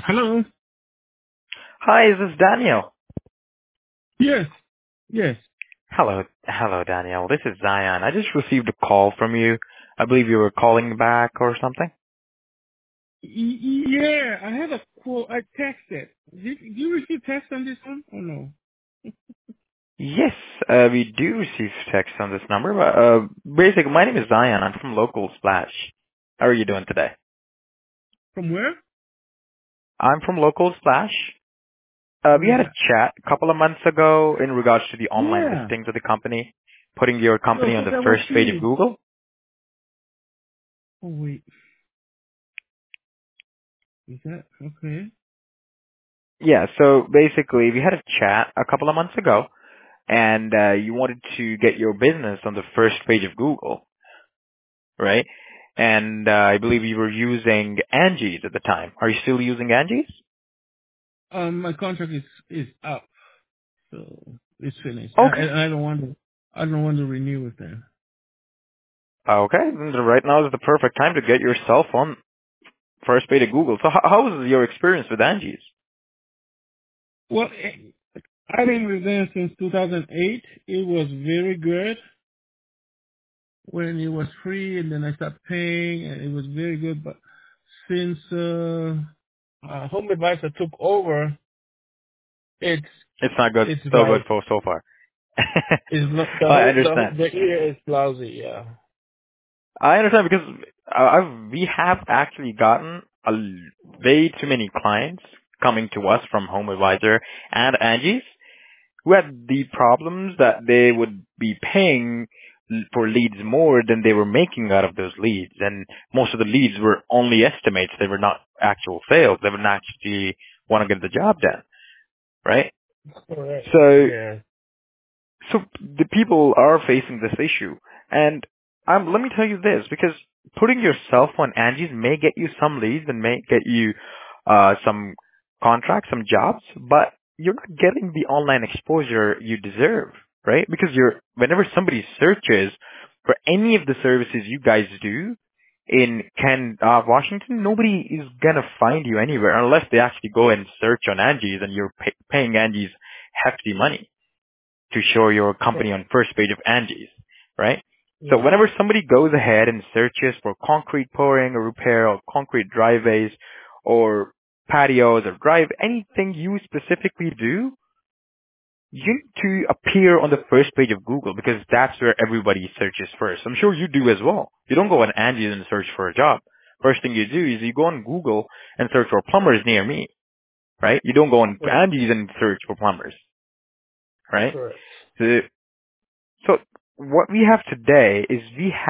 Hello. Hi, is this Daniel? Yes. Yes. Hello, Daniel. This is Zion. I just received a call from you. I believe you were calling back or something. Yeah. I had a call. I texted. Did you receive text on this one or no? Yes, we do receive text on this number. But, basically, my name is Zion. I'm from Local Splash. How are you doing today? From where? I'm from Local Splash. What We is had a that? chat a couple of months ago in regards to the online Yeah. listings of the company, putting your No, company so on the that was first page of me. Google. Oh wait. Is that okay? Yeah, so basically, we had a chat a couple of months ago and you wanted to get your business on the first page of Google, right? And I believe you were using Angie's at the time. Are you still using Angie's? My contract is up, so it's finished. Okay. I don't want to. I don't want to renew with them. Okay. Then right now is the perfect time to get yourself on first page of Google. So how was your experience with Angie's? Well, I've been with them since 2008. It was very good when it was free, and then I started paying, and it was very good. But since Home Advisor took over, it's It's not good, it's so good like for so far. it's not the I whole understand. the ear is lousy. Yeah. I understand because we have actually gotten way too many clients coming to us from Home Advisor and Angie's who had the problems that they would be paying for leads more than they were making out of those leads. And most of the leads were only estimates. They were not actual sales. They would not actually want to get the job done, right? Correct. So Yeah. so the people are facing this issue. And let me tell you this, because putting yourself on Angie's may get you some leads and may get you some contracts, some jobs, but you're not getting the online exposure you deserve, right? Because whenever somebody searches for any of the services you guys do in Washington, nobody is gonna find you anywhere unless they actually go and search on Angie's and you're paying Angie's hefty money to show your company on first page of Angie's, right? So Yeah. whenever somebody goes ahead and searches for concrete pouring or repair or concrete driveways or patios or drive, anything you specifically do, you need to appear on the first page of Google because that's where everybody searches first. I'm sure you do as well. You don't go on Angie's and search for a job. First thing you do is you go on Google and search for plumbers near me, right? You don't go on Correct. Angie's and search for plumbers, right? Correct. So So what we have today is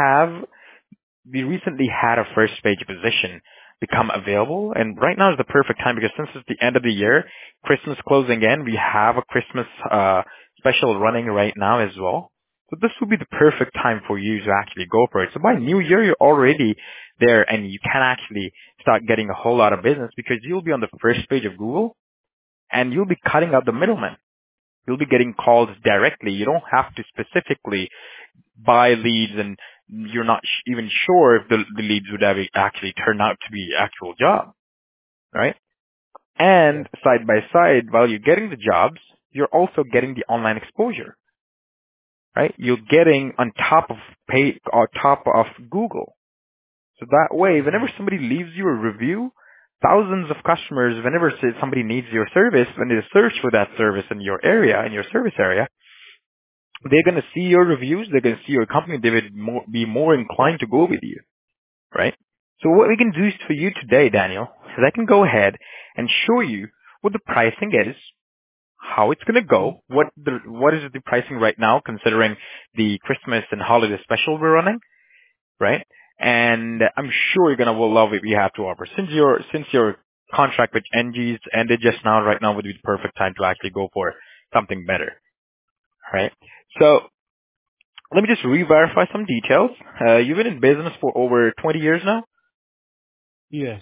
we recently had a first page position become available, and right now is the perfect time because since it's the end of the year, Christmas closing in, we have a Christmas special running right now as well. So this would be the perfect time for you to actually go for it. So by New Year, you're already there and you can actually start getting a whole lot of business because you'll be on the first page of Google and you'll be cutting out the middleman. You'll be getting calls directly. You don't have to specifically buy leads and you're not even sure if the leads would actually turn out to be actual job, right? Yeah. And side by side, while you're getting the jobs, you're also getting the online exposure, right? You're getting on top of top of Google. So that way, Hmm. whenever somebody leaves you a review, thousands of customers, whenever somebody needs your service, when they search for that service in your area, in your service area, they're going to see your reviews, they're going to see your company, they would be more inclined to go with you, right? So what we can do for you today, Daniel, is I can go ahead and show you what the pricing is, how it's going to go, what is the pricing right now considering the Christmas and holiday special we're running, right? And I'm sure you're going to love what we have to offer. Since your contract with NG's ended just now, right now would be the perfect time to actually go for something better, right? So let me just re-verify some details. You've been in business for over 20 years now? Yes.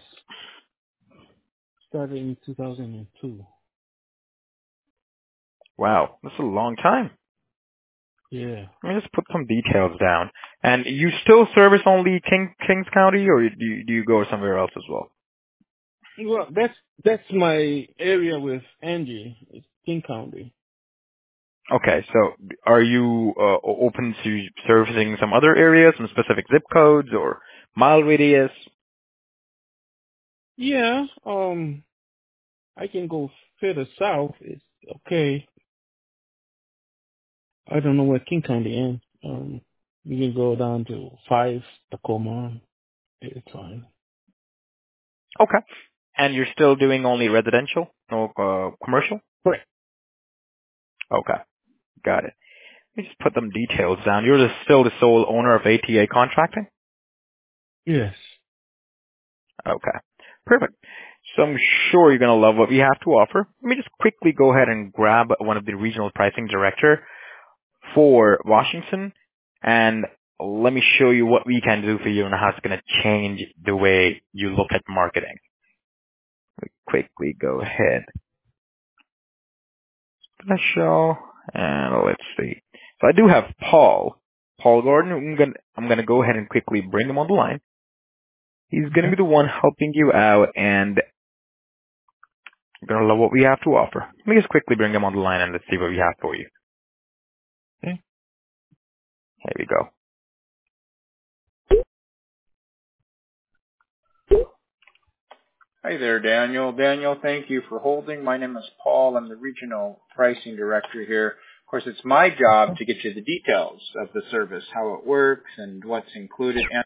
Started in 2002. Wow, that's a long time. Yeah. Let me just put some details down. And you still service only Kings County, or do you go somewhere else as well? Well, that's my area with Angie. It's King County. Okay, so are you open to servicing some other areas, some specific zip codes or mile radius? Yeah. I can go further south. It's okay. I don't know where King County ends. You can go down to 5 Tacoma. It's fine. Okay. And you're still doing only residential, no commercial? Correct. Okay, got it. Let me just put them details down. You're still the sole owner of ATA Contracting? Yes. Okay, perfect. So I'm sure you're going to love what we have to offer. Let me just quickly go ahead and grab one of the regional pricing director for Washington, and let me show you what we can do for you and how it's going to change the way you look at marketing. Quickly go ahead. Let's show, and let's see. So I do have Paul Gordon. I'm gonna go ahead and quickly bring him on the line. He's gonna be Okay. the one helping you out, and you're gonna love what we have to offer. Let me just quickly bring him on the line, and let's see what we have for you. Okay. Here we go. Hi there, Daniel. Daniel, thank you for holding. My name is Paul. I'm the regional pricing director here. Of course, it's my job to get you the details of the service, how it works, and what's included.